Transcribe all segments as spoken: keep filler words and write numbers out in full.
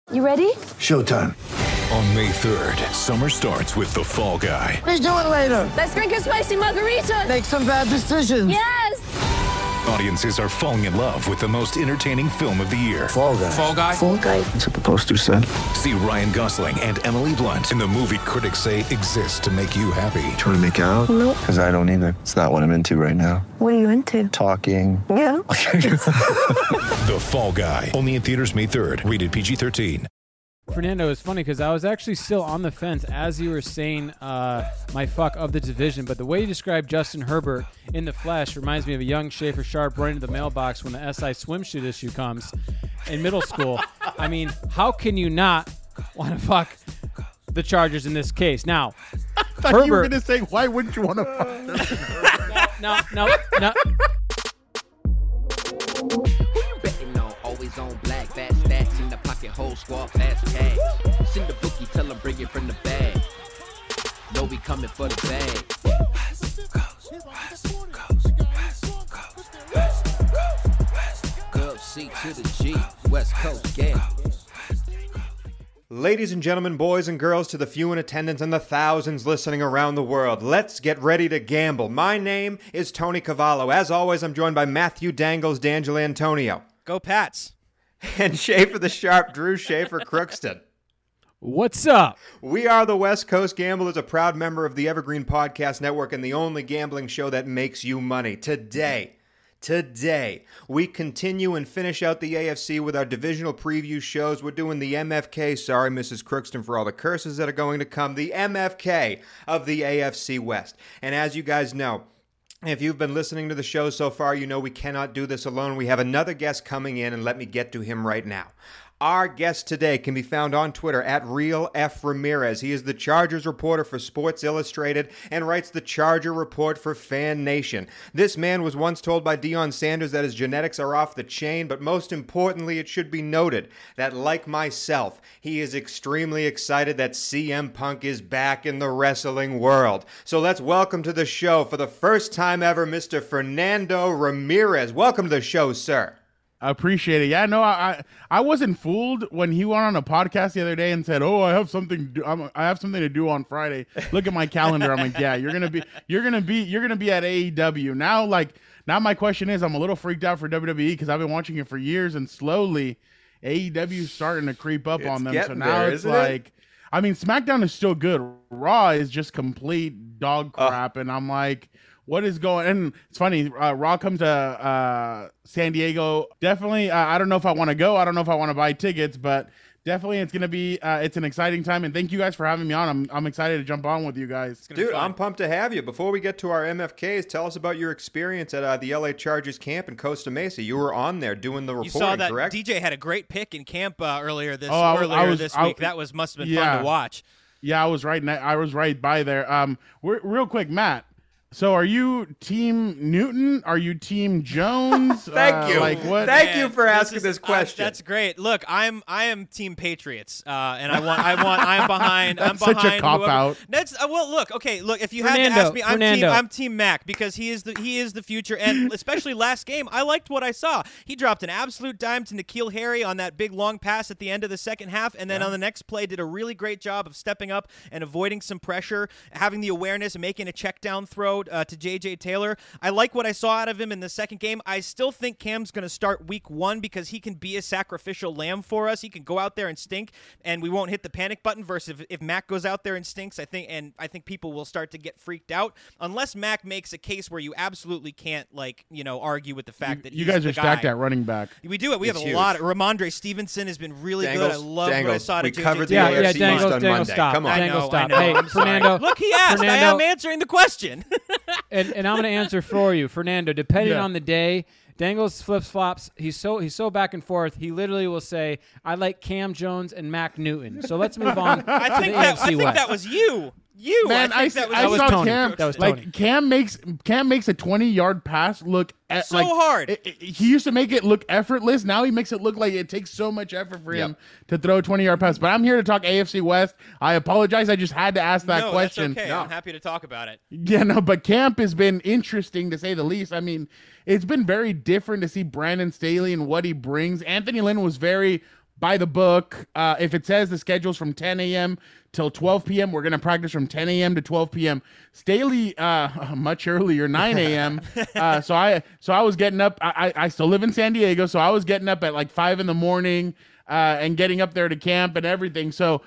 You ready? Showtime. On May third, summer starts with The Fall Guy. Let's do it later. Let's drink a spicy margarita. Make some bad decisions. Yes! Audiences are falling in love with the most entertaining film of the year. Fall Guy. Fall Guy? Fall Guy. That's what the poster said. See Ryan Gosling and Emily Blunt in the movie critics say exists to make you happy. Trying to make it out? Nope. Because I don't either. It's not what I'm into right now. What are you into? Talking. Yeah. The Fall Guy. Only in theaters May third. Rated P G thirteen. Fernando, it's funny because I was actually still on the fence as you were saying uh, my fuck of the division, but the way you described Justin Herbert in the flesh reminds me of a young Schaefer Sharp running to the mailbox when the S I swimsuit issue comes in middle school. I mean, how can you not want to fuck the Chargers in this case? Now, I thought Herbert, you were going to say, why wouldn't you want to fuck no, no, no, no. Who you betting on? Always on black, fast stats in the pocket, whole squad, fast cash. Send the bookie, tell them bring it from the bag. Know we coming for the bag. West Coast, West Coast, West Coast, West Coast. Gov C to the G, West Coast gang. Ladies and gentlemen, boys and girls, to the few in attendance and the thousands listening around the world, let's get ready to gamble. My name is Tony Cavallo. As always, I'm joined by Matthew Dangles, D'Angelo Antonio. Go Pats. And Schaefer the Sharp, Drew Schaefer Crookston. What's up? We are the West Coast Gamblers, a proud member of the Evergreen Podcast Network and the only gambling show that makes you money. Today, Today, we continue and finish out the A F C with our divisional preview shows. We're doing the M F K, sorry Missus Crookston for all the curses that are going to come, the M F K of the A F C West. And as you guys know, if you've been listening to the show so far, you know we cannot do this alone. We have another guest coming in, and let me get to him right now. Our guest today can be found on Twitter at Real F Ramirez. He is the Chargers reporter for Sports Illustrated and writes the Charger Report for Fan Nation. This man was once told by Deion Sanders that his genetics are off the chain, but most importantly, it should be noted that, like myself, he is extremely excited that C M Punk is back in the wrestling world. So let's welcome to the show, for the first time ever, Mister Fernando Ramirez. Welcome to the show, sir. I appreciate it. Yeah, no, I I wasn't fooled when he went on a podcast the other day and said, "Oh, I have something. To do. I'm, I have something to do on Friday. Look at my calendar." I'm like, "Yeah, you're gonna be, you're gonna be, you're gonna be at A E W now." Like now, my question is, I'm a little freaked out for W W E because I've been watching it for years, and slowly, A E W is starting to creep up It's on them. So getting now there, it's isn't like, it? I mean, SmackDown is still good. Raw is just complete dog crap, and I'm like, what is going? And it's funny. Uh, Raw comes to uh, San Diego. Definitely, uh, I don't know if I want to go. I don't know if I want to buy tickets, but definitely, it's gonna be. Uh, it's an exciting time, and thank you guys for having me on. I'm I'm excited to jump on with you guys. Dude, I'm pumped to have you. Before we get to our M F Ks, tell us about your experience at uh, the L A Chargers camp in Costa Mesa. You were on there doing the You reporting, saw that correct? D J had a great pick in camp uh, earlier this Oh, I- earlier I was- this I- week. That was must have been yeah. fun to watch. Yeah, I was right. ne- I was right by there. Um, we're, real quick, Matt. So, are you Team Newton? Are you Team Jones? Thank Uh, you. Like what? Thank Man, you for asking is- this uh, question. that's great. Look, I'm I am Team Patriots, uh, and I want I want I'm behind. I'm That's such a behind cop whoever- out. That's uh, well. Look, okay. Look, if you had Fernando, to ask me, I'm team Fernando. I'm Team Mac because he is the he is the future, and especially last game, I liked what I saw. He dropped an absolute dime to N'Keal Harry on that big long pass at the end of the second half, and then on the next play did a really great job of stepping up and avoiding some pressure, having the awareness, and making a check down throw uh, to J J Taylor. I like what I saw out of him in the second game. I still think Cam's going to start week one because he can be a sacrificial lamb for us. He can go out there and stink, and we won't hit the panic button. Versus if, if Mac goes out there and stinks, I think, and I think people will start to get freaked out unless Mac makes a case where you absolutely can't, like, you know, argue with the fact that You he's guys the are stacked guy. at running back. We do it. We It's have a huge. lot. Of, Ramondre Stevenson has been really good. I Dangles, love what I Dangles, saw. we to J J covered the Taylor. Yeah, yeah, A F C Dangles, East on Dangles, Monday. stop. Come on. I Dangles, know, stop. I know. Hey, I'm sorry. Fernando. Look, he asked. I Fernando- am answering the question. and, and I'm going to answer for you, Fernando. Depending Yeah. on the day, Dangles flips flops. He's so he's so back and forth. He literally will say, "I like Cam Jones and Mac Newton." So let's move on. I to think the that A F C I think West. that was you. You, Man, I I, think that was, I That was saw Tony. Cam. That was like Tony. Cam makes Cam makes a twenty yard pass look at, So like, hard. it- it- he used to make it look effortless. Now he makes it look like it takes so much effort for him to throw a twenty yard pass. But I'm here to talk A F C West. I apologize. I just had to ask that no, question. That's okay. I'm happy to talk about it. Yeah, no, but camp has been interesting to say the least. I mean, it's been very different to see Brandon Staley and what he brings. Anthony Lynn was very by the book. Uh, if it says the schedule's from ten a.m. till twelve p.m., we're going to practice from ten a.m. to twelve p.m. Staley, uh, much earlier, nine a.m. uh, so I so I was getting up. I, I still live in San Diego, so I was getting up at like five in the morning uh, and getting up there to camp and everything. So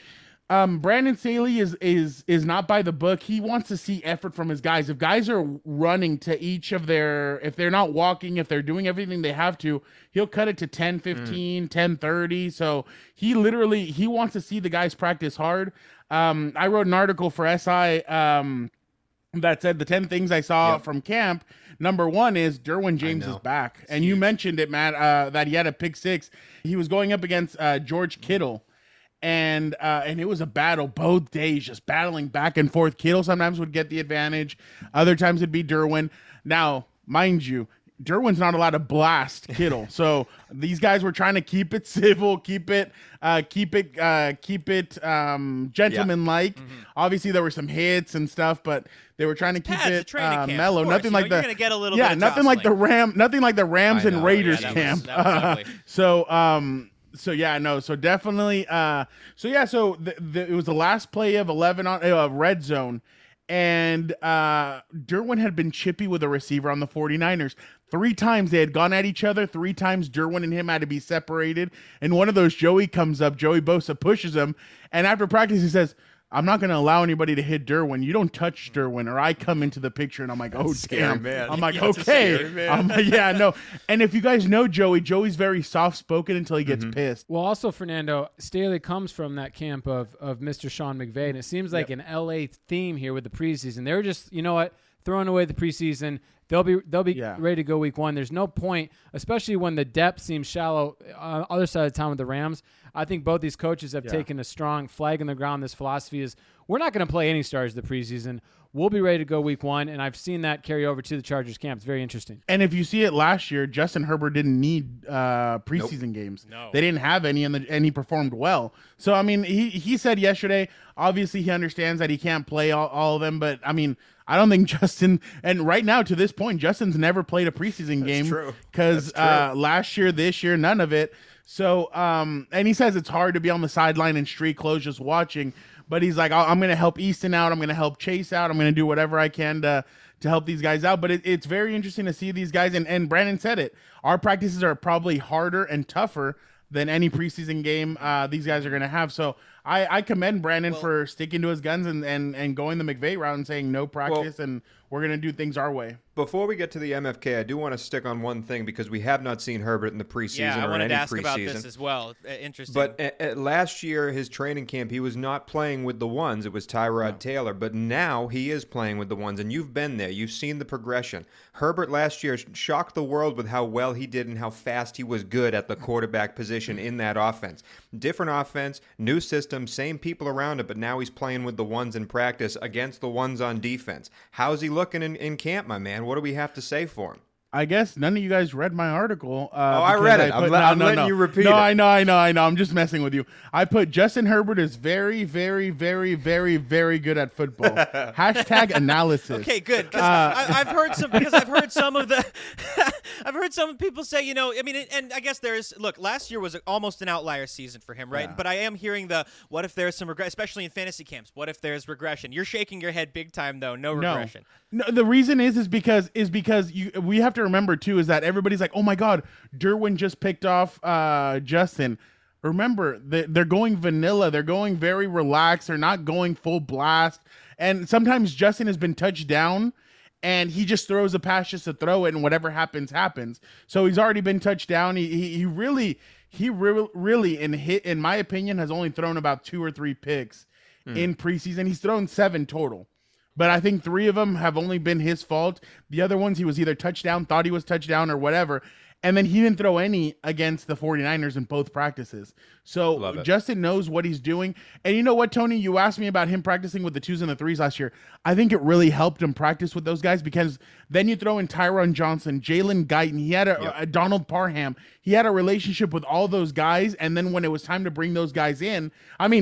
um, Brandon Staley is is is not by the book. He wants to see effort from his guys. If guys are running to each of their, if they're not walking, if they're doing everything they have to, he'll cut it to ten fifteen, mm. ten thirty. So he literally, he wants to see the guys practice hard. Um, I wrote an article for S I um, that said the ten things I saw yep. from camp. Number one is Derwin James is back. It's and huge. You mentioned it, Matt, uh, that he had a pick six. He was going up against uh, George Kittle. And uh, and it was a battle both days, just battling back and forth. Kittle sometimes would get the advantage. Other times it'd be Derwin. Now, mind you, Derwin's not allowed to blast Kittle. So these guys were trying to keep it civil, keep it, uh, keep it, uh, keep it um, gentleman-like. Yeah. Mm-hmm. Obviously, there were some hits and stuff, but they were trying to keep Pat, it uh, mellow. Nothing you like know, the you're gonna get a little yeah, bit of nothing like the Ram, nothing like the Rams and Raiders yeah, that camp. Was, that was ugly. so um. So yeah, no. So definitely. Uh, so yeah. So the, the, it was the last play of eleven on uh, red zone, and uh, Derwin had been chippy with a receiver on the 49ers. Three times they had gone at each other. Three times Derwin and him had to be separated. And one of those, Joey comes up. Joey Bosa pushes him, and after practice he says, I'm not going to allow anybody to hit Derwin. You don't touch Derwin, or I come into the picture, and I'm like, oh, damn. Man. I'm like, That's okay. I'm like, yeah, no. And if you guys know Joey, Joey's very soft-spoken until he gets mm-hmm. pissed. Well, also, Fernando, Staley comes from that camp of, of Mister Sean McVay, and it seems like yep. an L A theme here with the preseason. They were just, you know what, throwing away the preseason. They'll be they'll be yeah. ready to go week one. There's no point, especially when the depth seems shallow on the other side of town with the Rams. I think both these coaches have yeah. taken a strong flag in the ground. This philosophy is we're not going to play any stars the preseason. We'll be ready to go week one, and I've seen that carry over to the Chargers camp. It's very interesting. And if you see it last year, Justin Herbert didn't need uh, preseason nope. games. No. They didn't have any, and, the, and he performed well. So, I mean, he, he said yesterday, obviously he understands that he can't play all, all of them, but, I mean, I don't think Justin, and right now to this point, Justin's never played a preseason game. Because uh, last year, this year, none of it. So, um, and he says it's hard to be on the sideline in street clothes just watching. But he's like, I'm going to help Easton out. I'm going to help Chase out. I'm going to do whatever I can to to help these guys out. But it, it's very interesting to see these guys. And, and Brandon said it. Our practices are probably harder and tougher than any preseason game uh, these guys are going to have. So I, I commend Brandon well, for sticking to his guns and, and, and going the McVay route and saying no practice well, and we're going to do things our way. Before we get to the M F K, I do want to stick on one thing because we have not seen Herbert in the preseason yeah, or I in any to ask preseason. about this as well. Uh, interesting. But at, at last year, his training camp, he was not playing with the ones. It was Tyrod no. Taylor. But now he is playing with the ones, and you've been there. You've seen the progression. Herbert last year shocked the world with how well he did and how fast he was good at the quarterback position in that offense. Different offense, new system, same people around it, but now he's playing with the ones in practice against the ones on defense. How's he looking in, in camp, my man? What do we have to say for him? I guess none of you guys read my article. Uh, oh, I read it. I put, I'm, no, I'm no, letting no. you repeat no, it. No, I know, I know, I know. I'm just messing with you. I put Justin Herbert is very, very, very, very, very good at football. Hashtag analysis. Okay, good. Because uh, I've heard some. Because I've heard some of the. I've heard some people say, you know, I mean, and I guess there's. Look, last year was almost an outlier season for him, right? Yeah. But I am hearing the what if there's some regression, especially in fantasy camps. What if there's regression? You're shaking your head big time, though. No regression. No, no the reason is is because is because you. We have to remember too is that everybody's like, oh my God, Derwin just picked off uh, Justin. Remember, they're going vanilla. They're going very relaxed. They're not going full blast. And sometimes Justin has been touched down, and he just throws a pass just to throw it, and whatever happens, happens. So he's already been touched down. He he, he really, he re- really, in hit, in my opinion, has only thrown about two or three picks mm. in preseason. He's thrown seven total. But I think three of them have only been his fault. The other ones, he was either touchdown, thought he was touchdown, or whatever. And then he didn't throw any against the 49ers in both practices. So Justin knows what he's doing. And you know what, Tony? You asked me about him practicing with the twos and the threes last year. I think it really helped him practice with those guys because then you throw in Tyron Johnson, Jalen Guyton. He had a, yep. a Donald Parham. He had a relationship with all those guys. And then when it was time to bring those guys in, I mean,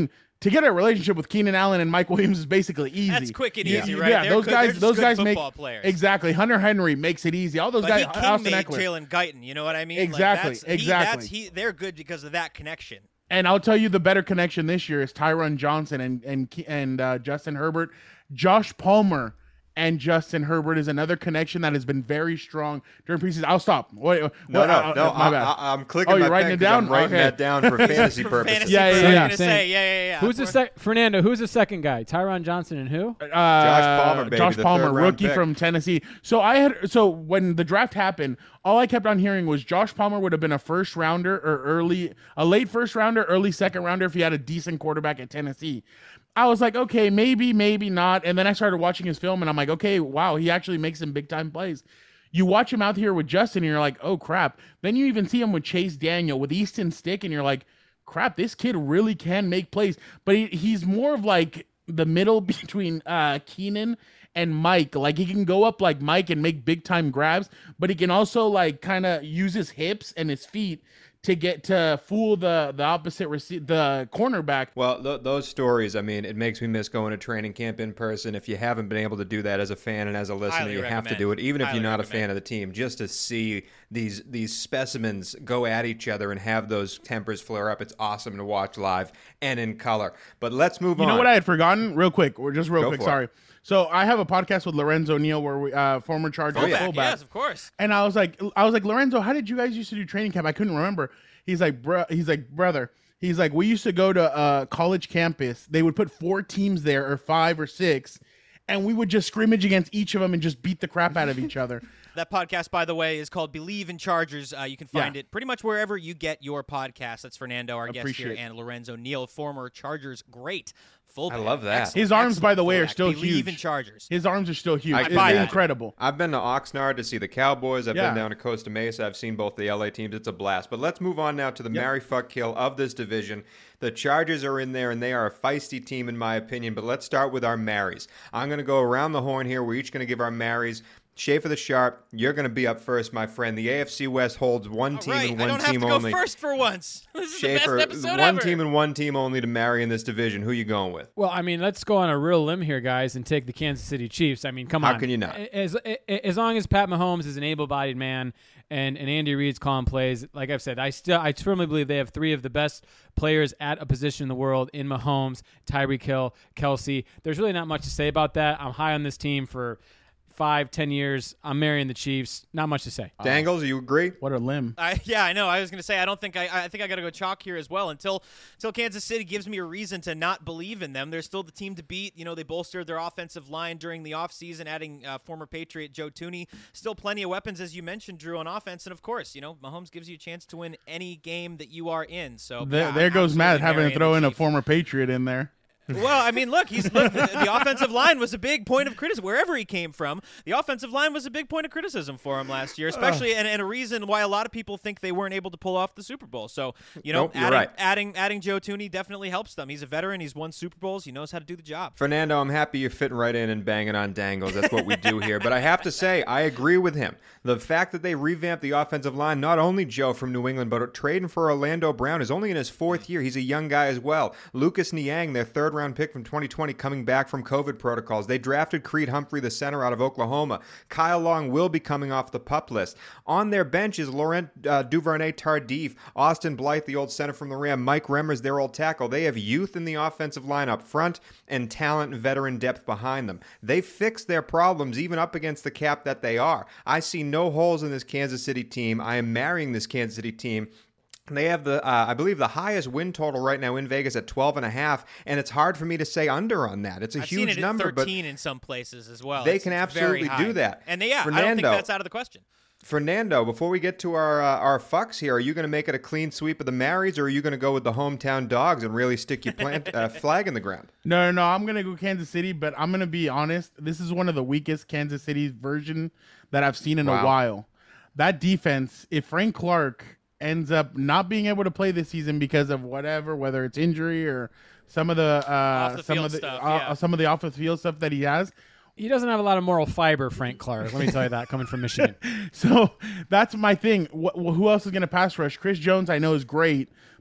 to get a relationship with Keenan Allen and Mike Williams is basically easy. That's quick and Yeah. easy, right? Yeah, They're those good- they're guys, just those good guys make football players. exactly. Hunter Henry makes it easy. All those But guys, he king Austin made Eckler. Jalen Guyton. You know what I mean? Exactly, Like that's, he, exactly. that's, he, they're good because of that connection. And I'll tell you, the better connection this year is Tyron Johnson and and and uh, Justin Herbert. Josh Palmer and Justin Herbert is another connection that has been very strong during preseason. I'll stop. Wait, No, what, no, uh, no. my I, bad. I, I'm clicking Oh, you're my writing pen it 'cause down? I'm writing Okay. that down for fantasy For purposes. fantasy Yeah, yeah, purposes, yeah. I was gonna Same. say, yeah, yeah, yeah. Who's the sec- Fernando? Who's the second guy? Tyron Johnson and who? Uh, Palmer, baby, Josh the Palmer, third-round rookie pick. from Tennessee. So I had so when the draft happened, all I kept on hearing was Josh Palmer would have been a first rounder or early, a late first rounder, early second rounder if he had a decent quarterback at Tennessee. I was like, okay, maybe, maybe not. And then I started watching his film, and I'm like, okay, wow, he actually makes some big time plays. You watch him out here with Justin, and you're like, oh crap. Then you even see him with Chase Daniel, with Easton Stick, and you're like, crap, this kid really can make plays. But he, he's more of like the middle between uh, Keenan and Mike. Like he can go up like Mike and make big time grabs, but he can also like kind of use his hips and his feet to get to fool the the opposite rece- the cornerback. Well, th- those stories, I mean, it makes me miss going to training camp in person. If you haven't been able to do that as a fan and as a listener, Highly you have to recommend. do it, even if Highly you're not a recommend. fan of the team, just to see these these specimens go at each other and have those tempers flare up. It's awesome to watch live and in color. But let's move You on. know what I had forgotten? Real quick, or just real Go quick. for it. Sorry. So I have a podcast with Lorenzo Neal, where we uh, former Chargers Oh, yeah. fullback. Yes, of course. And I was like, I was like, Lorenzo, how did you guys used to do training camp? I couldn't remember. He's like, bro, he's like, brother, he's like, we used to go to uh, college campus. They would put four teams there, or five or six, and we would just scrimmage against each of them and just beat the crap out of each other. That podcast, by the way, is called Believe in Chargers. Uh, you can find Yeah. it pretty much wherever you get your podcast. That's Fernando, our guest Appreciate here, it. and Lorenzo Neal, former Chargers great fullback. I love that. Excellent, His arms, by the excellent way, are fullback. still Believe huge. in Chargers. His arms are still huge. I It's can imagine. incredible. I've been to Oxnard to see the Cowboys. I've Yeah. been down to Costa Mesa. I've seen both the L A teams. It's a blast. But let's move on now to the Marry Fuck Kill of this division. The Chargers are in there, and they are a feisty team, in my opinion. But let's start with our marries. I'm going to go around the horn here. We're each going to give our marries. Schaefer the Sharp, you're going to be up first, my friend. The A F C West holds one All team right, and I one don't have team to go only. first for once. This is Schaefer, the best episode one ever. team and one team only to marry in this division. Who you going with? Well, I mean, let's go on a real limb here, guys, and take the Kansas City Chiefs. I mean, come How on. can you not? As, as long as Pat Mahomes is an able-bodied man and, and Andy Reid's calling plays, like I've said, I still I firmly believe they have three of the best players at a position in the world in Mahomes, Tyreek Hill, Kelsey. There's really not much to say about that. I'm high on this team for five, ten years. I'm marrying the Chiefs. Not much to say. Dangles, you agree? What a limb. I, yeah, I know. I was going to say I don't think I. I think I got to go chalk here as well until until Kansas City gives me a reason to not believe in them. They're still the team to beat. You know, they bolstered their offensive line during the offseason, adding uh, former Patriot Joe Tooney. Still plenty of weapons, as you mentioned, Drew, on offense, and of course, you know, Mahomes gives you a chance to win any game that you are in. So There, yeah, there I'm goes Matt absolutely having to marrying throw the in a Chiefs. former Patriot in there. Well, I mean, look, he's look, the, the offensive line was a big point of criticism wherever he came from. The offensive line was a big point of criticism for him last year, especially and, and a reason why a lot of people think they weren't able to pull off the Super Bowl. So, you know, Nope, you're adding, right. adding adding Joe Tooney definitely helps them. He's a veteran. He's won Super Bowls. He knows how to do the job. Fernando, I'm happy you're fitting right in and banging on Dangles. That's what we do here. But I have to say, I agree with him. The fact that they revamped the offensive line, not only Joe from New England, but trading for Orlando Brown is only in his fourth year. He's a young guy as well. Lucas Niang, their third round pick from twenty twenty, coming back from COVID protocols. They drafted Creed Humphrey, the center out of Oklahoma. Kyle Long will be coming off the PUP list. On their bench is Laurent uh, Duvernay-Tardif, Austin Blythe, the old center from the Ram, Mike Remmers, their old tackle. They have youth in the offensive line up front and talent and veteran depth behind them. They fixed their problems even up against the cap that they are. I see no holes in this Kansas City team. I am marrying this Kansas City team. They have the, uh, I believe, the highest win total right now in Vegas at twelve and a half, and it's hard for me to say under on that. It's a I've huge seen it number, at thirteen in some places as well. they It's- can it's very absolutely high. do that. And they, yeah, I don't think Fernando. that's out of the question. but Fernando, before we get to our uh, our fucks here, are you going to make it a clean sweep of the marries, or are you going to go with the hometown dogs and really stick your plant, uh, flag in the ground? No, no, no. I'm gonna go Kansas City, but I'm gonna be honest. This is one of the weakest Kansas City version that I've seen in Wow. a while. That defense, if Frank Clark ends up not being able to play this season because of whatever, whether it's injury or some of the uh, Off the some field of the stuff, uh, yeah. some of the off the field stuff that he has. He doesn't have a lot of moral fiber, Frank Clark. Let me tell you that, coming from Michigan. So that's my thing. Wh- wh- who else is going to pass rush? Chris Jones, I know, is great,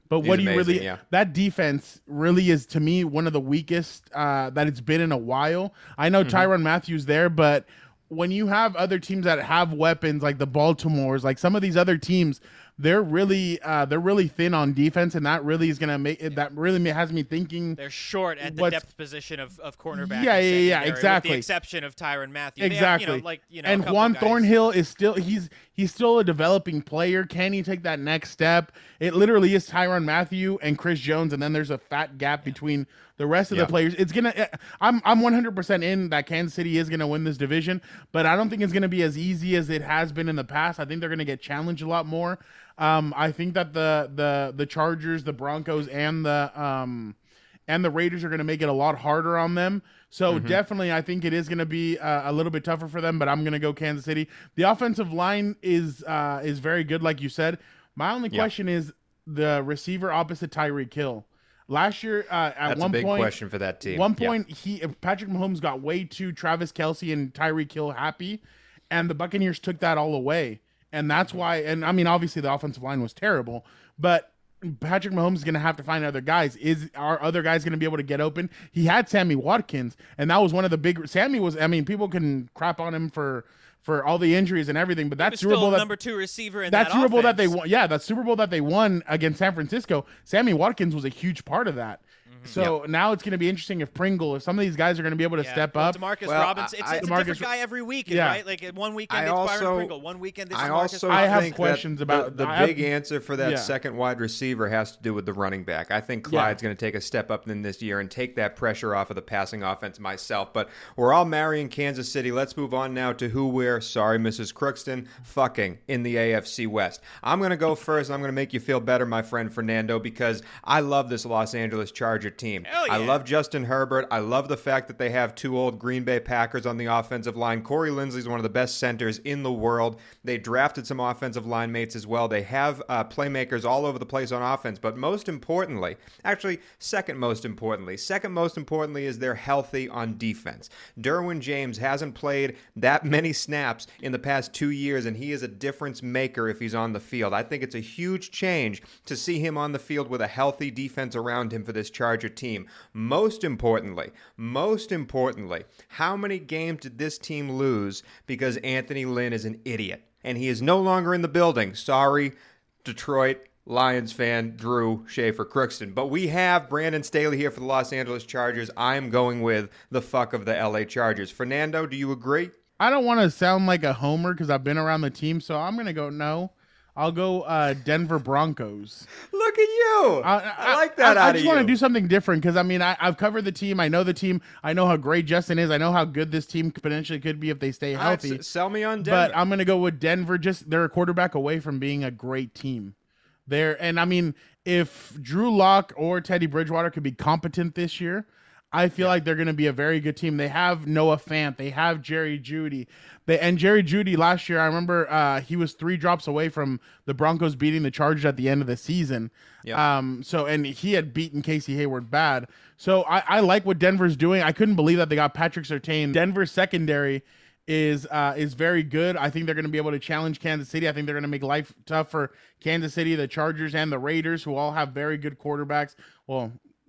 But He's what do you amazing, really? yeah. That defense really is to me one of the weakest uh, that it's been in a while. I know Mm-hmm. Tyrann Mathieu's there, but when you have other teams that have weapons like the Baltimores, like some of these other teams, they're really uh, they're really thin on defense, and that really is gonna make it. That really ma- has me thinking. They're short at the What's- depth position of, of cornerback. Yeah, and yeah, yeah, secondary, exactly. With the exception of Tyrann Mathieu. They have, Exactly. you know, like, you know, a and couple Juan guys. Thornhill is still he's he's still a developing player. Can he take that next step? It literally is Tyrann Mathieu and Chris Jones, and then there's a fat gap between the rest of Yeah. the players. It's gonna. I'm I'm one hundred percent in that Kansas City is gonna win this division, but I don't think it's gonna be as easy as it has been in the past. I think they're gonna get challenged a lot more. Um, I think that the the the Chargers, the Broncos, and the um and the Raiders are going to make it a lot harder on them. So Mm-hmm. definitely, I think it is going to be uh, a little bit tougher for them. But I'm going to go Kansas City. The offensive line is uh, is very good, like you said. My only Yeah. question is the receiver opposite Tyreek Hill. Last year, uh, at That's one a big point, question for that team. one Yeah. point, he Patrick Mahomes got way too Travis Kelce and Tyreek Hill happy, and the Buccaneers took that all away. And that's why, and I mean, obviously the offensive line was terrible, but Patrick Mahomes is going to have to find other guys. Is are other guys going to be able to get open? He had Sammy Watkins, and that was one of the big. Sammy was, I mean, people can crap on him for for all the injuries and everything, but He that was Super still Bowl that number two receiver in that that Super Bowl that they offense. won, yeah, that Super Bowl that they won against San Francisco, Sammy Watkins was a huge part of that. So now it's going to be interesting if Pringle, if some of these guys are going to be able to Yeah. step Well, up. DeMarcus Well, Robinson. It's, I- it's a DeMarcus- different guy every weekend, Yeah. right? Like one weekend I it's also- Byron Pringle. One weekend it's I DeMarcus also I have think questions that about- the, the I have- big answer for that Yeah. second wide receiver has to do with the running back. I think Yeah. Clyde's going to take a step up in this year and take that pressure off of the passing offense myself. But we're all marrying Kansas City. Let's move on now to who we're, sorry, Missus Crookston, fucking in the A F C West. I'm going to go first. I'm going to make you feel better, my friend Fernando, because I love this Los Angeles Charger team. Hell I yeah. love Justin Herbert. I love the fact that they have two old Green Bay Packers on the offensive line. Corey Linsley's one of the best centers in the world. They drafted some offensive line mates as well. They have uh, playmakers all over the place on offense, but most importantly, actually second most importantly, second most importantly is they're healthy on defense. Derwin James hasn't played that many snaps in the past two years, and he is a difference maker if he's on the field. I think it's a huge change to see him on the field with a healthy defense around him for this Charger team. Most importantly, most importantly, how many games did this team lose because Anthony Lynn is an idiot and he is no longer in the building? Sorry, Detroit Lions fan Drew Schaefer Crookston. But we have Brandon Staley here for the Los Angeles Chargers. I'm going with the fuck of the L A Chargers. Fernando, do you agree? I don't want to sound like a homer because I've been around the team, so I'm going to go no. I'll go uh, Denver Broncos. Look at you. I, I like that I, out I of just you. want to do something different because, I mean, I, I've covered the team. I know the team. I know how great Justin is. I know how good this team potentially could be if they stay All right, healthy. s- sell me on Denver. But I'm going to go with Denver. Just they're a quarterback away from being a great team. There, and I mean, if Drew Lock or Teddy Bridgewater could be competent this year, I feel like they're going to be a very good team. They have Noah Fant. They have Jerry Jeudy. They, and Jerry Jeudy last year, I remember uh, he was three drops away from the Broncos beating the Chargers at the end of the season. Yeah. Um. So, and he had beaten Casey Hayward bad. So I, I like what Denver's doing. I couldn't believe that they got Patrick Surtain. Denver's secondary is uh, is very good. I think they're going to be able to challenge Kansas City. I think they're going to make life tough for Kansas City, the Chargers, and the Raiders, who all have very good quarterbacks. Well,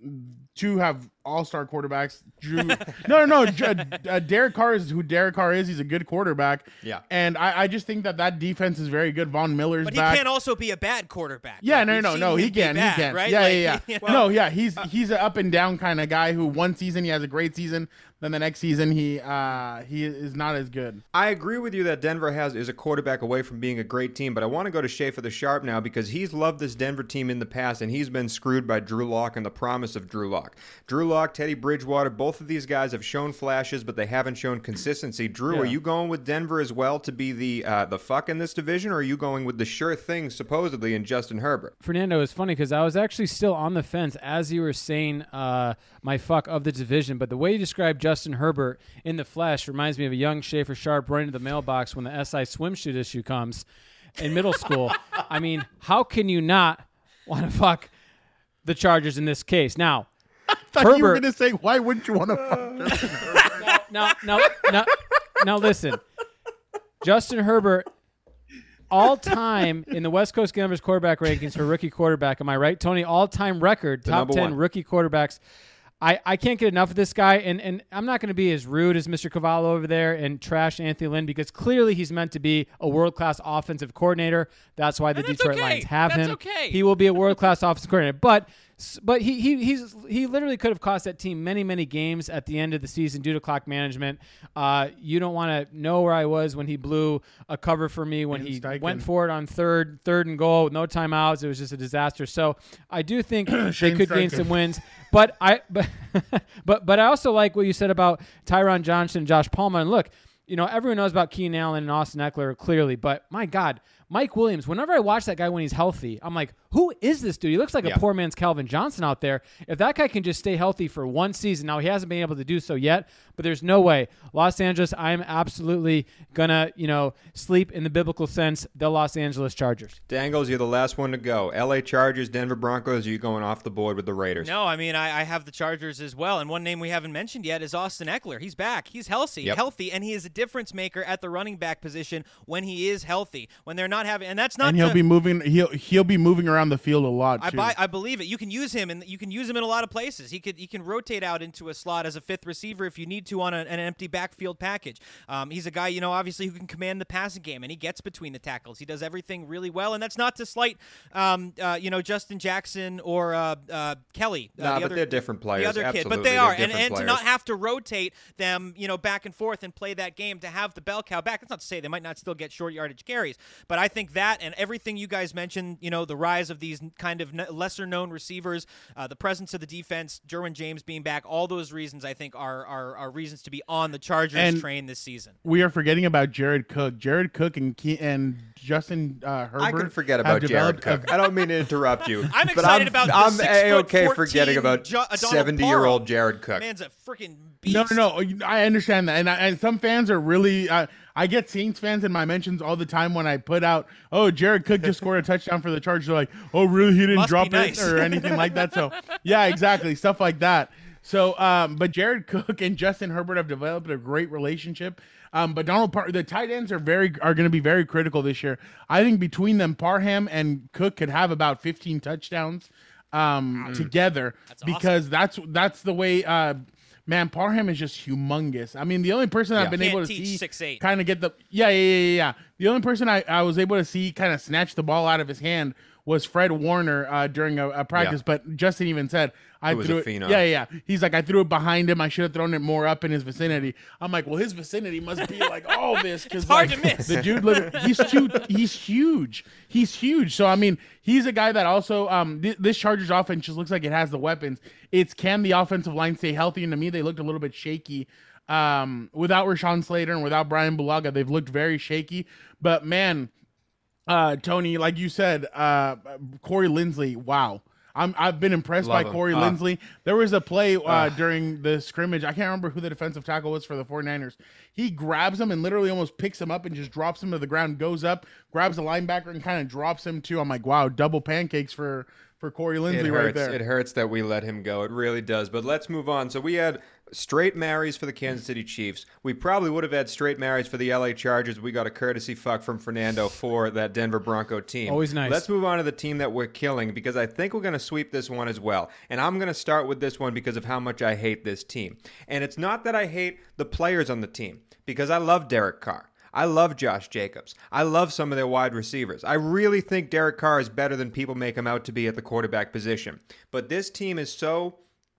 two have all-star quarterbacks. Drew, no, no, no. Uh, Derek Carr is who Derek Carr is. He's a good quarterback. Yeah. And I, I just think that that defense is very good. Von Miller's But he back. can also be a bad quarterback. Yeah, Like, no, we've no, seen no. him He be can, bad, he can. right? Yeah, Like, yeah, yeah. you know? No, yeah. He's he's an up and down kind of guy who one season he has a great season, then the next season he uh he is not as good. I agree with you that Denver has is a quarterback away from being a great team, but I want to go to Schaefer the Sharp now because he's loved this Denver team in the past, and he's been screwed by Drew Lock and the promise of Drew Lock. Drew Lock, Teddy Bridgewater, both of these guys have shown flashes, but they haven't shown consistency. Drew, Yeah. are you going with Denver as well to be the uh, the fuck in this division, or are you going with the sure thing supposedly in Justin Herbert? Fernando, it's funny because I was actually still on the fence as you were saying uh, my fuck of the division, but the way you described Justin Herbert in the flesh reminds me of a young Schaefer Sharp running to the mailbox when the S I swimsuit issue comes in middle school. I mean, how can you not want to fuck the Chargers in this case? Now, I thought you were Herbert- gonna say, why wouldn't you want to fuck Justin Herbert? now, now, now, now, listen. Justin Herbert all-time in the West Coast Gamblers quarterback rankings for rookie quarterback. Am I right, Tony? All-time record, The top number ten one. rookie quarterbacks. I, I can't get enough of this guy, and, and I'm not going to be as rude as Mister Cavallo over there and trash Anthony Lynn because clearly he's meant to be a world-class offensive coordinator. That's why the And that's Detroit okay. Lions have That's him. okay. He will be a world-class offensive coordinator, but but he he he's he literally could have cost that team many many games at the end of the season due to clock management. Uh, you don't want to know where I was when he blew a cover for me when And he Steichen. went for it on third third and goal with no timeouts. It was just a disaster. So I do think they Shane could gain Steichen. some wins. But I but but but I also like what you said about Tyron Johnson and Josh Palmer. And look, you know, everyone knows about Keenan Allen and Austin Eckler clearly, but my God, Mike Williams, whenever I watch that guy when he's healthy, I'm like, who is this dude? He looks like Yeah. a poor man's Calvin Johnson out there. If that guy can just stay healthy for one season, now he hasn't been able to do so yet, but there's no way. Los Angeles, I'm absolutely going to, you know, sleep in the biblical sense, the Los Angeles Chargers. Dangles, you're the last one to go. L A Chargers, Denver Broncos, are you going off the board with the Raiders? No, I mean, I, I have the Chargers as well. And one name we haven't mentioned yet is Austin Eckler. He's back. He's healthy, Yep. healthy, and he is a difference maker at the running back position when he is healthy. When they're not having, and that's not And he'll to- be moving. He'll he'll be moving around the field a lot I too. buy, I believe it. You can use him, and you can use him in a lot of places. He could, he can rotate out into a slot as a fifth receiver if you need to on a, an empty backfield package. Um, he's a guy, you know, obviously who can command the passing game, and he gets between the tackles. He does everything really well, and that's not to slight, um, uh, you know, Justin Jackson or uh, uh, Kelly. Uh, Nah, the but other, they're different players. The other kid, Absolutely. but they They're are, and, different and to players. not have to rotate them, you know, back and forth and play that game to have the bell cow back. That's not to say they might not still get short yardage carries, but I think that and everything you guys mentioned, you know, the rise of these kind of lesser known receivers, uh, the presence of the defense, Derwin James being back, all those reasons I think are are, are reasons to be on the Chargers And- train this season. we are forgetting about Jared Cook. Jared Cook and Ke- and Justin uh, Herbert. I can forget have about Jared developed Cook. I don't mean to interrupt you. I'm but excited I'm, about the I'm six A-okay foot forgetting fourteen about Jo- Donald seventy-year-old Parham. Jared Cook. Man's a freaking A, no, beast. no, no. I understand that, and, I, and some fans are really. Uh, I get Saints fans in my mentions all the time when I put out, "Oh, Jared Cook just scored a touchdown for the Chargers." They're like, "Oh, really? He didn't Must be drop nice." it or anything like that." So, yeah, exactly, stuff like that. So, um, but Jared Cook and Justin Herbert have developed a great relationship. Um, but Donald Par- the tight ends are very are going to be very critical this year. I think between them, Parham and Cook could have about fifteen touchdowns um, together because that's that's the way. Uh, man, Parham is just humongous. I mean, the only person Yeah. I've been Can't able to teach see six eight. kind of get the yeah yeah yeah yeah yeah. The only person I, I was able to see kind of snatch the ball out of his hand was Fred Warner uh, during a, a practice. Yeah. But Justin even said I Who was threw a it. phenom. Yeah, yeah, yeah. He's like, I threw it behind him. I should have thrown it more up in his vicinity. I'm like, well, his vicinity must be like all this because It's hard like, to miss. the dude. Literally, he's too, he's huge. He's huge. So I mean, he's a guy that also um th- this Chargers offense just looks like it has the weapons. It's can the offensive line stay healthy? And to me, they looked a little bit shaky. Um, without Rashawn Slater and without Brian Bulaga, they've looked very shaky. But man, uh, Tony, like you said, uh, Corey Linsley, wow. I'm, I've been impressed Love by him. Corey Uh, Linsley. There was a play uh, during the scrimmage. I can't remember who the defensive tackle was for the 49ers. He grabs him and literally almost picks him up and just drops him to the ground, goes up, grabs the linebacker and kind of drops him too. I'm like, wow, double pancakes for, for Corey Linsley It right hurts. there. It hurts that we let him go. It really does. But let's move on. So we had straight marries for the Kansas City Chiefs. We probably would have had straight marries for the L A Chargers. We got a courtesy fuck from Fernando for that Denver Bronco team. Always nice. Let's move on to the team that we're killing because I think we're going to sweep this one as well. And I'm going to start with this one because of how much I hate this team. And it's not that I hate the players on the team because I love Derek Carr. I love Josh Jacobs. I love some of their wide receivers. I really think Derek Carr is better than people make him out to be at the quarterback position. But this team is so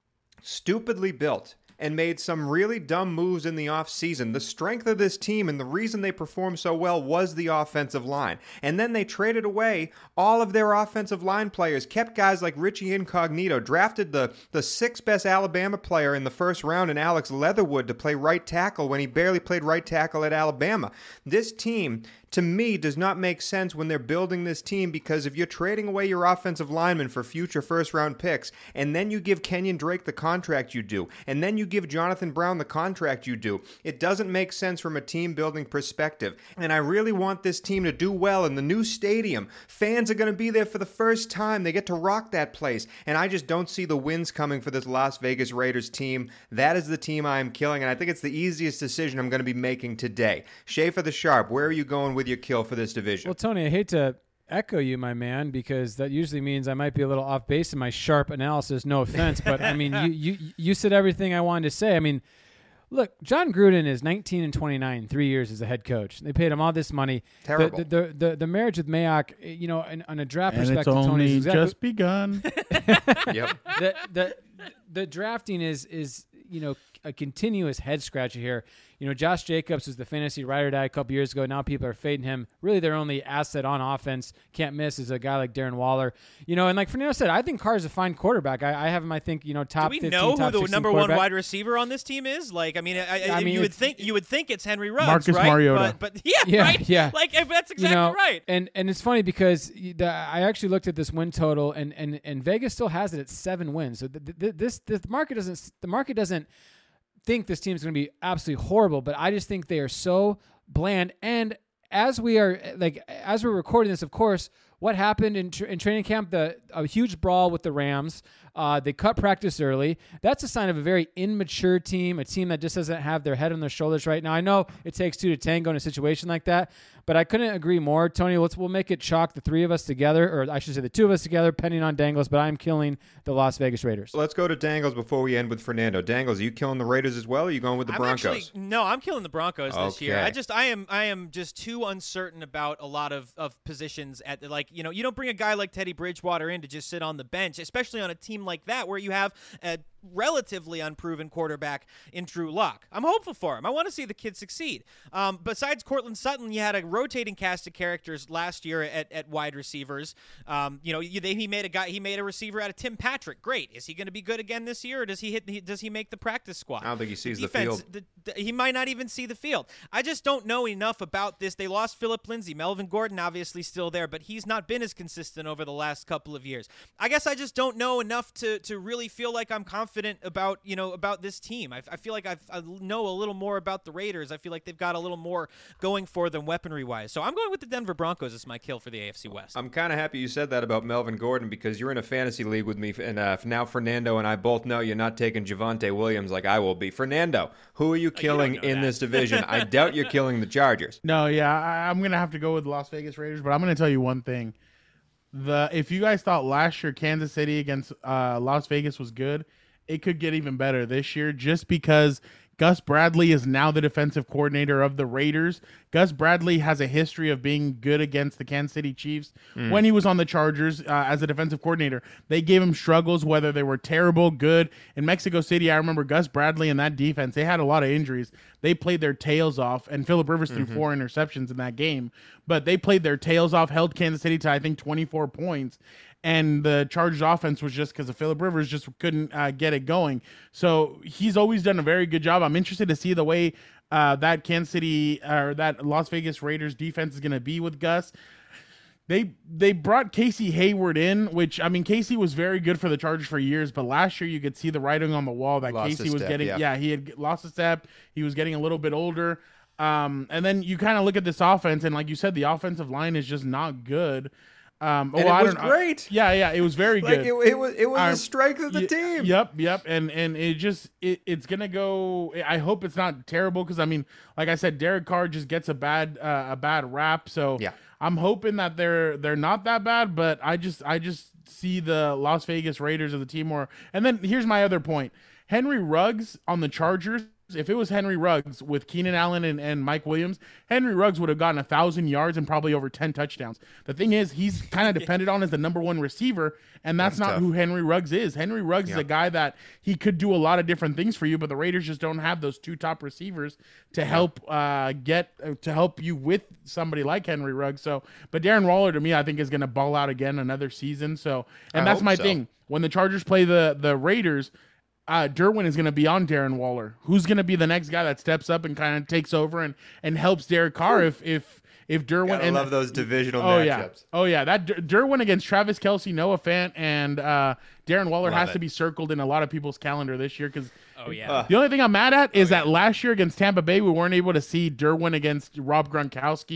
stupidly built and made some really dumb moves in the offseason. The strength of this team and the reason they performed so well was the offensive line. And then they traded away all of their offensive line players, kept guys like Richie Incognito, drafted the, the sixth best Alabama player in the first round in Alex Leatherwood to play right tackle when he barely played right tackle at Alabama. This team, to me, does not make sense when they're building this team because if you're trading away your offensive linemen for future first-round picks and then you give Kenyon Drake the contract you do and then you give Jonathan Brown the contract you do, it doesn't make sense from a team-building perspective. And I really want this team to do well in the new stadium. Fans are going to be there for the first time. They get to rock that place. And I just don't see the wins coming for this Las Vegas Raiders team. That is the team I am killing, and I think it's the easiest decision I'm going to be making today. Schaefer the Sharp, where are you going with your kill for this division. Well, Tony, I hate to echo you, my man, because that usually means I might be a little off base in my sharp analysis. No offense, but I mean, you you you said everything I wanted to say. I mean, look, John Gruden is nineteen and twenty-nine, three years as a head coach. They paid him all this money. Terrible. The the the, the, the marriage with Mayock, you know, in, on a draft And perspective, it's Tony, only is exactly, just begun. Yep. the the the drafting is is you know a continuous head scratcher here. You know, Josh Jacobs was the fantasy ride or die a couple years ago. Now people are fading him. Really, their only asset on offense, can't miss, is a guy like Darren Waller. You know, and like Fernando said, I think Carr is a fine quarterback. I, I have him, I think, you know, top Do we fifteen, know top who the sixteen number one quarterback. wide receiver on this team is? Like, I mean, I, I mean, you would it's- think you would think it's Henry Ruggs, Marcus right? Mariota. But, but yeah, Yeah, right. yeah. Like that's exactly you know, right. And and it's funny because the, I actually looked at this win total, and, and, and Vegas still has it at seven wins. So th- th- this the market doesn't the market doesn't think this team is going to be absolutely horrible, but I just think they are so bland. And as we are like as we're recording this, of course, what happened in, tra- in training camp? The a huge brawl with the Rams. Uh, they cut practice early. That's a sign of a very immature team, a team that just doesn't have their head on their shoulders right now. I know it takes two to tango in a situation like that, but I couldn't agree more. Tony, let's we'll make it chalk the three of us together, or I should say the two of us together, pending on Dangles, but I'm killing the Las Vegas Raiders. Let's go to Dangles before we end with Fernando. Dangles, are you killing the Raiders as well, or are you going with the I'm Broncos? Actually, no, I'm killing the Broncos this year. Okay. I just I am I am just too uncertain about a lot of, of positions at the, like, you know, you don't bring a guy like Teddy Bridgewater in to just sit on the bench, especially on a team like that where you have a relatively unproven quarterback in Drew Lock. I'm hopeful for him. I want to see the kid succeed. Um, besides Cortland Sutton, you had a rotating cast of characters last year at, at wide receivers. Um, you know, you, they, he made a guy, he made a receiver out of Tim Patrick. Great. Is he going to be good again this year, or does he hit? He, does he make the practice squad? I don't think he sees the defense, field. The, the, he might not even see the field. I just don't know enough about this. They lost Phillip Lindsay. Melvin Gordon obviously still there, but he's not been as consistent over the last couple of years. I guess I just don't know enough to to really feel like I'm confident about, you know, about this team. I, I feel like I've, I know a little more about the Raiders. I feel like they've got a little more going for them weaponry-wise. So I'm going with the Denver Broncos as my kill for the A F C West. I'm kind of happy you said that about Melvin Gordon, because you're in a fantasy league with me, and uh, now Fernando and I both know you're not taking Javonte Williams like I will be. Fernando, who are you killing know in that. this division? I doubt you're killing the Chargers. No, yeah, I, I'm gonna have to go with the Las Vegas Raiders, but I'm gonna tell you one thing: the if you guys thought last year Kansas City against uh, Las Vegas was good, it could get even better this year, just because Gus Bradley is now the defensive coordinator of the Raiders. Gus Bradley has a history of being good against the Kansas City Chiefs. Mm. When he was on the Chargers uh, as a defensive coordinator, they gave him struggles, whether they were terrible, good. In Mexico City, I remember Gus Bradley and that defense, they had a lot of injuries. They played their tails off, and Phillip Rivers threw mm-hmm. four interceptions in that game. But they played their tails off, held Kansas City to, I think, twenty-four points. And the Chargers offense was just because of Phillip Rivers just couldn't uh, get it going. So he's always done a very good job. I'm interested to see the way uh, that Kansas City or that Las Vegas Raiders defense is going to be with Gus. They they brought Casey Hayward in, which, I mean, Casey was very good for the Chargers for years, but last year you could see the writing on the wall that Lost Casey a was step, getting. yeah. yeah, he had lost a step. He was getting a little bit older. Um, and then you kind of look at this offense, and like you said, the offensive line is just not good. Um, And well, it I was don't know. great. Yeah, yeah, it was very Like good. it, it was, it was Um, the strength of the y- team. Yep, yep, and and it just it, it's gonna go. I hope it's not terrible, because I mean, like I said, Derek Carr just gets a bad uh, a bad rap. So Yeah. I'm hoping that they're they're not that bad, but I just I just see the Las Vegas Raiders as a team more. And then here's my other point: Henry Ruggs on the Chargers. If it was Henry Ruggs with Keenan Allen and, and Mike Williams, Henry Ruggs would have gotten a thousand yards and probably over ten touchdowns. The thing is, he's kind of depended on as the number one receiver, and that's, That's not tough. who Henry Ruggs is. Henry Ruggs is Yeah. a guy that he could do a lot of different things for you, but the Raiders just don't have those two top receivers to help uh, get uh, to help you with somebody like Henry Ruggs. So, but Darren Waller to me, I think is going to ball out again another season. So, and I that's hope my so. thing. When the Chargers play the the Raiders, Uh, Derwin is going to be on Darren Waller. Who's going to be the next guy that steps up and kind of takes over and, and helps Derek Carr if if if Derwin Gotta and love those divisional oh matchups. yeah oh yeah that Der- Derwin against Travis Kelce, Noah Fant, and uh, Darren Waller Love has it. to be circled in a lot of people's calendar this year, because Oh, yeah. Uh, the only thing I'm mad at is that last year against Tampa Bay we weren't able to see Derwin against Rob Gronkowski,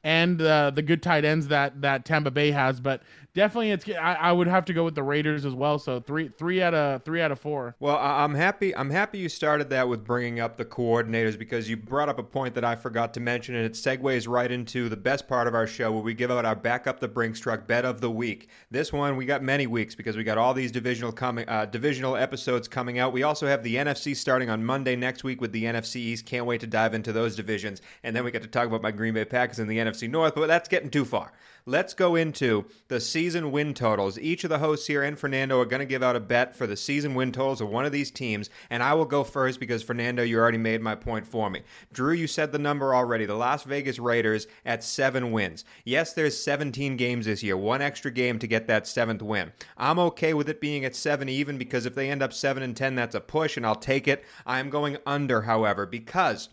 and uh, the good tight ends that that Tampa Bay has. But definitely, it's I, I would have to go with the Raiders as well. So three three out of three out of four. Well, I- I'm happy. I'm happy you started that with bringing up the coordinators, because you brought up a point that I forgot to mention, and it segues right into the best part of our show, where we give out our back up the Brinks truck bet of the week. This one we got many weeks because we got all these divisional coming uh, divisional episodes coming out. We also have the N F C starting on Monday next week with the N F C East. Can't wait to dive into those divisions, and then we get to talk about my Green Bay Packers in the N F C North. But that's getting too far. Let's go into the season win totals. Each of the hosts here and Fernando are going to give out a bet for the season win totals of one of these teams, and I will go first because, Fernando, you already made my point for me. Drew, you said the number already. The Las Vegas Raiders at seven wins. Yes, there's seventeen games this year, one extra game to get that seventh win. I'm okay with it being at seven even, because if they end up seven and ten, that's a push, and I'll take it. I'm going under, however, because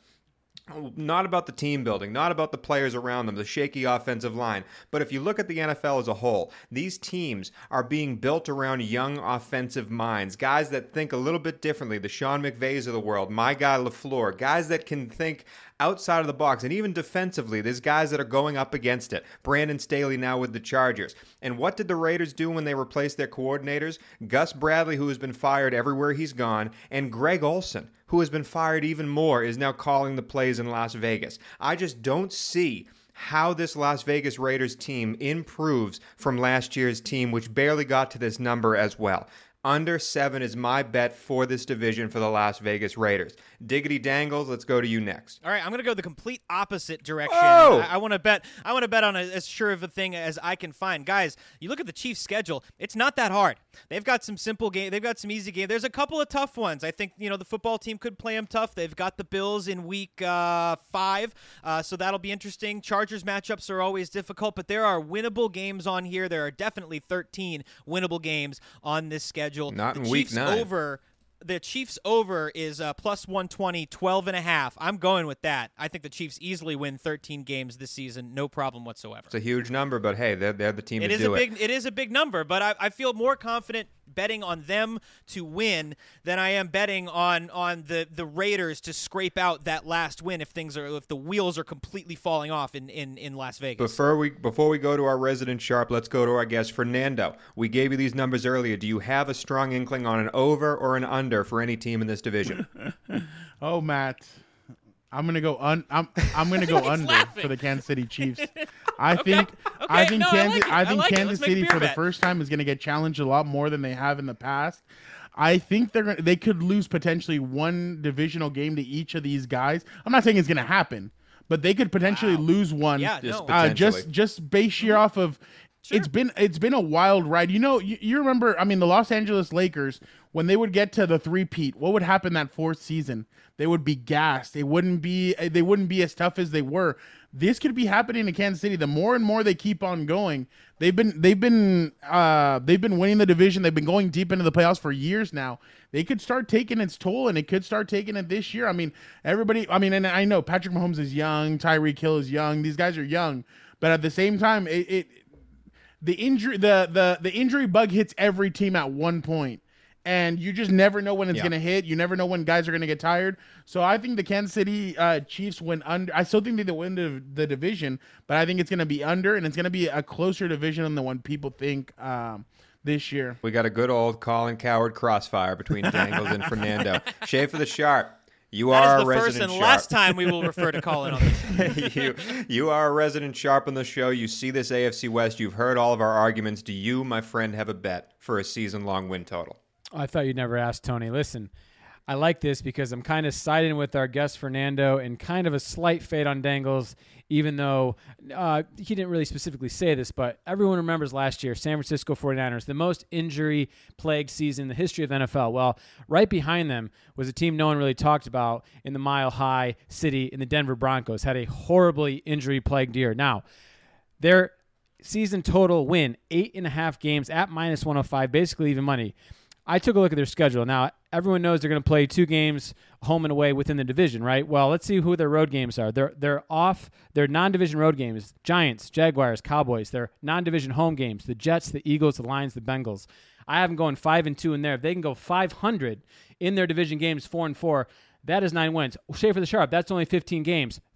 not about the team building, not about the players around them, the shaky offensive line. But if you look at the N F L as a whole, these teams are being built around young offensive minds, guys that think a little bit differently, the Sean McVays of the world, my guy LaFleur, guys that can think outside of the box, and even defensively, there's guys that are going up against it. Brandon Staley now with the Chargers. And what did the Raiders do when they replaced their coordinators? Gus Bradley, who has been fired everywhere he's gone, and Greg Olson, who has been fired even more, is now calling the plays in Las Vegas. I just don't see how this Las Vegas Raiders team improves from last year's team, which barely got to this number as well. Under seven is my bet for this division for the Las Vegas Raiders. Diggity Dangles, let's go to you next. All right, I'm going to go the complete opposite direction. Oh! I, I want to bet. I want to bet on a, as sure of a thing as I can find, guys. You look at the Chiefs' schedule; it's not that hard. They've got some simple game. They've got some easy games. There's a couple of tough ones. I think you know the football team could play them tough. They've got the Bills in week uh, five, uh, so that'll be interesting. Chargers matchups are always difficult, but there are winnable games on here. There are definitely thirteen winnable games on this schedule. Not in the week Chiefs nine. over. The Chiefs over is uh, plus one twenty, twelve and a half. I'm going with that. I think the Chiefs easily win thirteen games this season, no problem whatsoever. It's a huge number, but hey, they're, they're the team It to is do a it. big. It is a big number, but I, I feel more confident betting on them to win than I am betting on on the, the Raiders to scrape out that last win if things are if the wheels are completely falling off in, in, in Las Vegas. Before we before we go to our resident sharp, let's go to our guest Fernando. We gave you these numbers earlier. Do you have a strong inkling on an over or an under for any team in this division? Oh, Matt, I'm gonna go un. I'm I'm gonna go under laughing. for the Kansas City Chiefs. I think Okay, I think no, I Kansas like it. I I think like it. Kansas Let's make a City beer for the bet. first time is gonna get challenged a lot more than they have in the past. I think they're gonna, they could lose potentially one divisional game to each of these guys. I'm not saying it's gonna happen, but they could potentially Wow. lose one. Yeah, Just no. potentially. Uh, just just base sheer off of Sure. it's been it's been a wild ride. You know, you, you remember? I mean, the Los Angeles Lakers, when they would get to the three-peat, what would happen that fourth season? They would be gassed. They wouldn't be they wouldn't be as tough as they were. This could be happening in Kansas City. The more and more they keep on going, they've been they've been uh, they've been winning the division. They've been going deep into the playoffs for years now. They could start taking its toll, and it could start taking it this year. I mean, everybody. I mean, and I know Patrick Mahomes is young, Tyreek Hill is young. These guys are young, but at the same time, it. it The injury, the, the the injury bug hits every team at one point, and you just never know when it's Yeah. gonna hit. You never know when guys are gonna get tired. So I think the Kansas City uh, Chiefs win under. I still think they win the, the division, but I think it's gonna be under, and it's gonna be a closer division than the one people think um, this year. We got a good old Colin Coward crossfire between Dangles and Fernando. Shea for the sharp. You That are is a the first resident and sharp. last time we will refer to Colin on this. you, you are a resident sharp on the show. You see this A F C West. You've heard all of our arguments. Do you, my friend, have a bet for a season-long win total? I thought you'd never ask, Tony. Listen, I like this because I'm kind of siding with our guest Fernando and kind of a slight fade on Dangles, even though uh, he didn't really specifically say this, but everyone remembers last year, San Francisco forty-niners, the most injury-plagued season in the history of N F L. Well, right behind them was a team no one really talked about in the Mile High City in the Denver Broncos, had a horribly injury-plagued year. Now, their season total win, eight and a half games at minus one oh five, basically even money. I took a look at their schedule. Now, everyone knows they're going to play two games home and away within the division, right? Well, let's see who their road games are. They're they're off their non-division road games, Giants, Jaguars, Cowboys. Their non-division home games, the Jets, the Eagles, the Lions, the Bengals. I have them going five and two in there. If they can go five hundred in their division games, four and four, that is nine wins. Shea for the sharp, that's only fifteen games.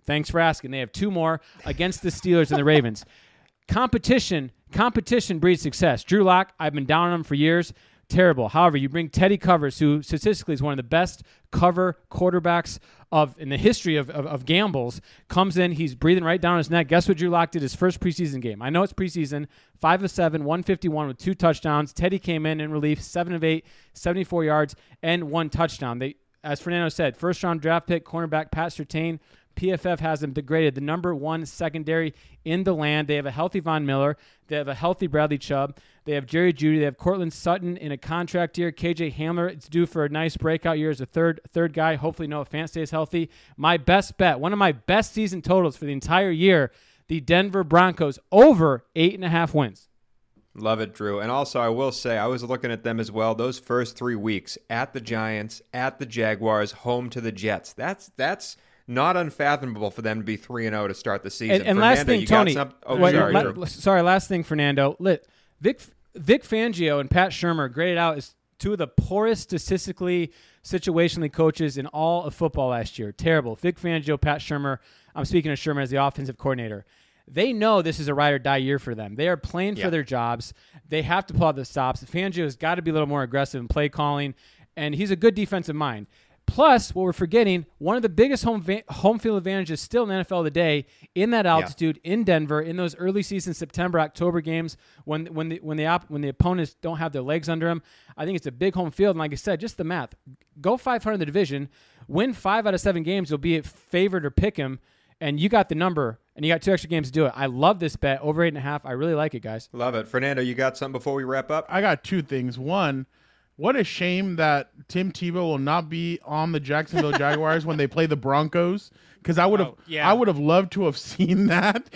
Thanks for asking. They have two more against the Steelers and the Ravens. Competition, competition breeds success. Drew Lock, I've been down on him for years. Terrible. However, you bring Teddy Covers, who statistically is one of the best cover quarterbacks of in the history of, of, of gambles, comes in, he's breathing right down his neck. Guess what Drew Lock did his first preseason game? I know it's preseason, five of seven, one fifty-one with two touchdowns. Teddy came in in relief, seven of eight, seventy-four yards, and one touchdown. They, as Fernando said, first-round draft pick, cornerback Pat Surtain. P F F has them degraded, the number one secondary in the land. They have a healthy Von Miller. They have a healthy Bradley Chubb. They have Jerry Jeudy. They have Cortland Sutton in a contract year. K J Hamler, it's due for a nice breakout year as a third third guy. Hopefully Noah Fant stays healthy. My best bet, one of my best season totals for the entire year, the Denver Broncos over eight and a half wins. Love it, Drew. And also, I will say, I was looking at them as well. Those first three weeks at the Giants, at the Jaguars, home to the Jets. That's that's... not unfathomable for them to be three and zero to start the season. And, and Fernando, last thing, you got Tony. some- oh, wait, sorry, la- Drew. sorry, last thing, Fernando. Lit, Vic Vic Fangio and Pat Shurmur graded out as two of the poorest statistically, situationally coaches in all of football last year. Terrible. Vic Fangio, Pat Shurmur. I'm speaking of Shurmur as the offensive coordinator. They know this is a ride or die year for them. They are playing Yeah. for their jobs. They have to pull out the stops. Fangio has got to be a little more aggressive in play calling, and he's a good defensive mind. Plus, what we're forgetting, one of the biggest home va- home field advantages still in the N F L today, in that altitude, yeah. in Denver, in those early season September, October games, when when the when the op- when the opponents don't have their legs under them. I think it's a big home field. And like I said, just the math. Go five hundred in the division, win five out of seven games, you'll be favored or pick 'em, and you got the number, and you got two extra games to do it. I love this bet, over eight and a half. I really like it, guys. Love it. Fernando, you got something before we wrap up? I got two things. One, what a shame that Tim Tebow will not be on the Jacksonville Jaguars when they play the Broncos, because I would have, Oh, yeah. I would have loved to have seen that.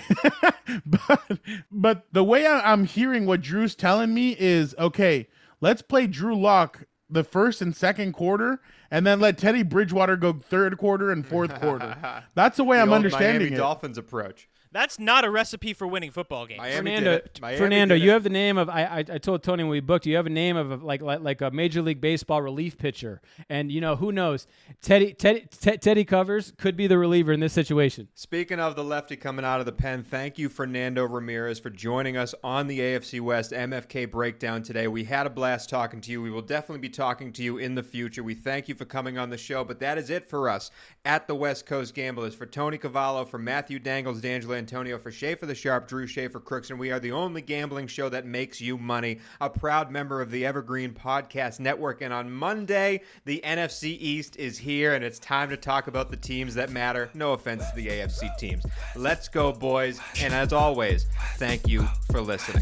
but, but the way I, I'm hearing what Drew's telling me is, okay, let's play Drew Lock the first and second quarter, and then let Teddy Bridgewater go third quarter and fourth quarter. That's the way The I'm old understanding Miami it. Dolphins approach. That's not a recipe for winning football games. Miami Fernando, did it. Miami Fernando, did you it. have the name of. I, I I told Tony when we booked you. You have a name of a, like like like a Major League Baseball relief pitcher, and you know who knows. Teddy Teddy Ted, Teddy Covers could be the reliever in this situation. Speaking of the lefty coming out of the pen, thank you, Fernando Ramirez, for joining us on the A F C West M F K Breakdown today. We had a blast talking to you. We will definitely be talking to you in the future. We thank you for coming on the show, but that is it for us at the West Coast Gamblers. For Tony Cavallo, for Matthew Dangles, D'Angelo Antonio, for Schaefer the Sharp, Drew Schaefer Crooks, and we are the only gambling show that makes you money, a proud member of the Evergreen Podcast Network. And on Monday, the N F C East is here, and it's time to talk about the teams that matter. No offense to the A F C teams. Let's go, boys. And as always, thank you for listening.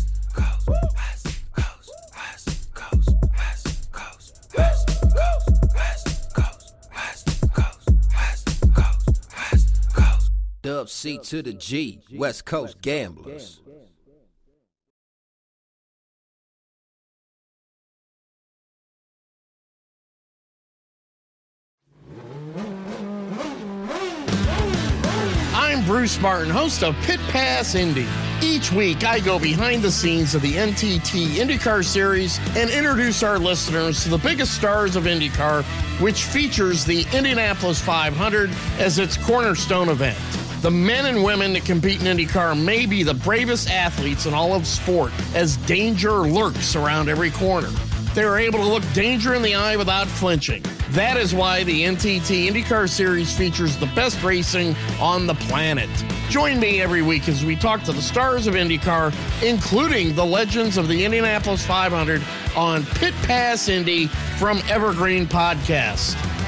Dub C to the G, West Coast Gamblers. I'm Bruce Martin, host of Pit Pass Indy. Each week, I go behind the scenes of the N T T IndyCar Series and introduce our listeners to the biggest stars of IndyCar, which features the Indianapolis five hundred as its cornerstone event. The men and women that compete in IndyCar may be the bravest athletes in all of sport, as danger lurks around every corner. They are able to look danger in the eye without flinching. That is why the N T T IndyCar Series features the best racing on the planet. Join me every week as we talk to the stars of IndyCar, including the legends of the Indianapolis five hundred on Pit Pass Indy from Evergreen Podcast.